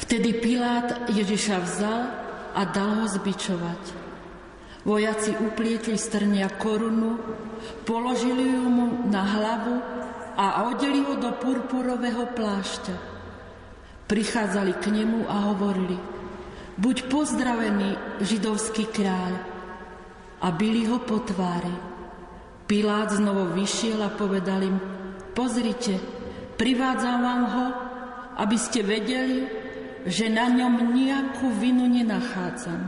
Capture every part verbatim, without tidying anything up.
Vtedy Pilát Ježiša vzal a dal ho zbičovať. Vojaci uplietli z trnia korunu, položili ju mu na hlavu a odeli ho do purpurového plášťa. Prichádzali k nemu a hovorili: buď pozdravený, židovský kráľ. A bili ho po tvári. Pilát znovu vyšiel a povedal im: pozrite, privádzam vám ho, aby ste vedeli, že na ňom nejakú vinu nenachádzam.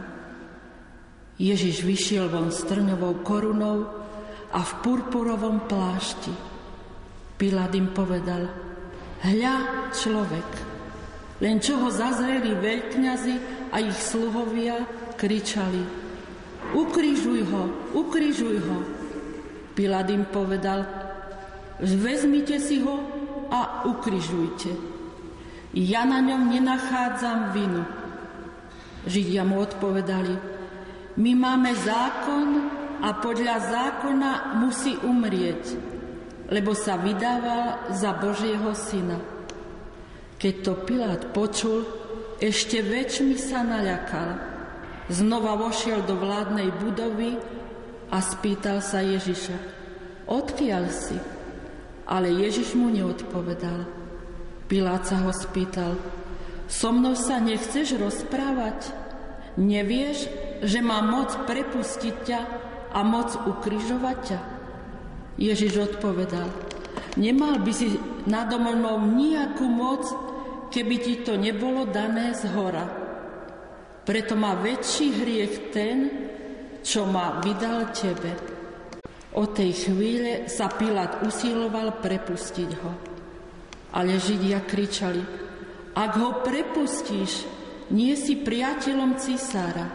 Ježiš vyšiel von s trňovou korunou a v purpurovom plášti. Pilát im povedal: hľa, človek. Len čo ho zazreli veľkňazi a ich sluhovia, kričali: ukrižuj ho, ukrižuj ho. Pilát im povedal: vezmite si ho a ukrižujte. Ja na ňom nenachádzam vinu. Židia mu odpovedali: my máme zákon a podľa zákona musí umrieť, lebo sa vydával za Božieho syna. Keď to Pilát počul, ešte väčšmi sa naľakal. Znova vošiel do vládnej budovy a spýtal sa Ježiša: odkiaľ si? Ale Ježiš mu neodpovedal. Pilát sa ho spýtal: so mnou sa nechceš rozprávať? Nevieš, že mám moc prepustiť ťa a moc ukrižovať ťa? Ježiš odpovedal: nemal by si nado mnou nejakú moc, keby ti to nebolo dané zhora. Preto má väčší hriech ten, čo ma vydal tebe. Od tej chvíle sa Pilát usiloval prepustiť ho. Ale Židia kričali: ak ho prepustíš, nie si priateľom cisára.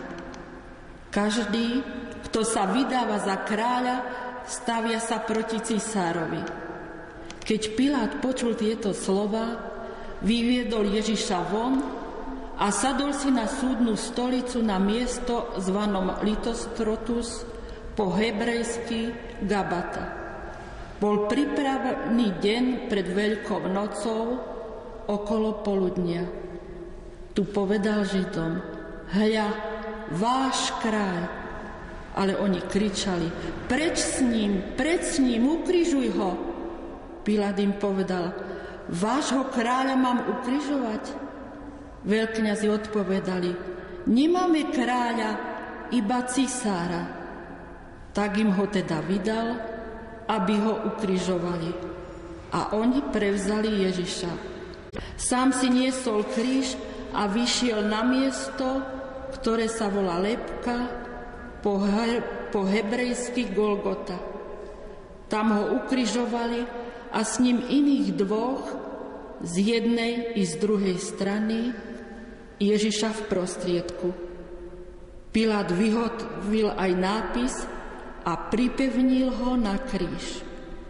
Každý, kto sa vydáva za kráľa, stavia sa proti cisárovi. Keď Pilát počul tieto slova, vyviedol Ježiša von a sadol si na súdnu stolicu na miesto zvanom Litostrotus, po hebrejsky Gabata. Bol pripravený deň pred Veľkou nocou okolo poludnia. Tu povedal Židom: hľa, váš kráľ. Ale oni kričali: preč s ním, preč s ním, ukrižuj ho. Pilát im povedal: vášho kráľa mám ukrižovať? Veľkňazi odpovedali: nemáme kráľa, iba cisára. Tak im ho teda vydal, aby ho ukrižovali. A oni prevzali Ježiša. Sám si niesol kríž a vyšiel na miesto, ktoré sa volá Lebka, po, he, po hebrejsky Golgota. Tam ho ukrižovali a s ním iných dvoch, z jednej i z druhej strany, Ježiša v prostriedku. Pilát vyhotovil aj nápis a pripevnil ho na kríž.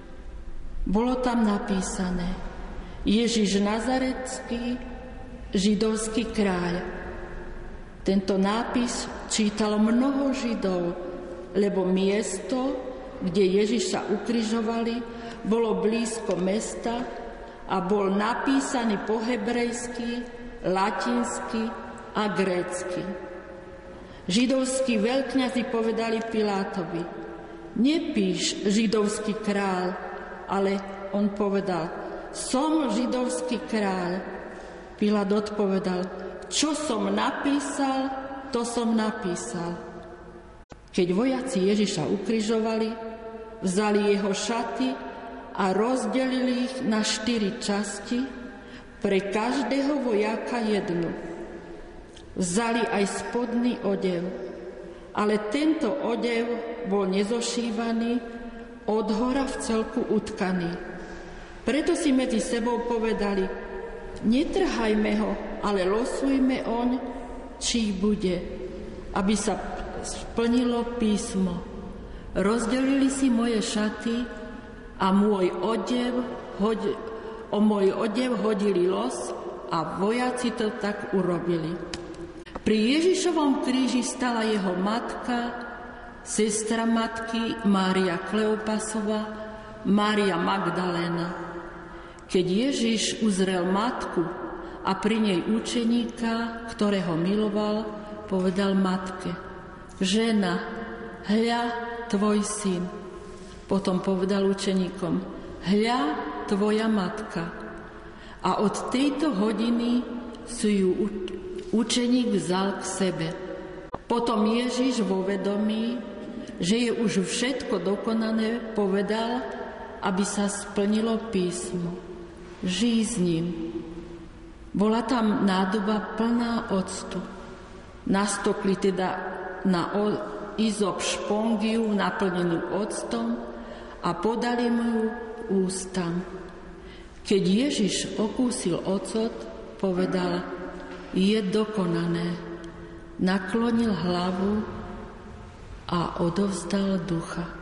Bolo tam napísané: Ježiš Nazaretský, židovský kráľ. Tento nápis čítalo mnoho Židov, lebo miesto, kde Ježiša ukrižovali, bolo blízko mesta a bol napísaný po hebrejsky, latinsky a grécky. Židovskí veľkňazi povedali Pilátovi: nepíš židovský kráľ, ale on povedal: som židovský kráľ. Pilát odpovedal: čo som napísal, to som napísal. Keď vojaci Ježiša ukrižovali, vzali jeho šaty a rozdelili ich na štyri časti, pre každého vojaka jednu. Vzali aj spodný odev, ale tento odev bol nezošívaný, od hora v celku utkaný. Preto si medzi sebou povedali: netrhajme ho, ale losujme oň, či bude, aby sa splnilo písmo. Rozdelili si moje šaty a môj odev hodi, o môj odev hodili los a vojaci to tak urobili. Pri Ježišovom kríži stala jeho matka, sestra matky Mária Kleopasova, Mária Magdaléna. Keď Ježiš uzrel matku a pri nej učeníka, ktorého miloval, povedal matke: žena, hľa tvoj syn. Potom povedal učeníkom: hľa tvoja matka. A od tejto hodiny si ju učeník vzal k sebe. Potom Ježiš vo vedomí, že je už všetko dokonané, povedal, aby sa splnilo písmo: žij s ním. Bola tam nádoba plná octu. Nastokli teda na izop špongiu naplnenú octom a podali mu ju ústam. Keď Ježiš okúsil ocot, povedal: je dokonané. Naklonil hlavu a odovzdal ducha.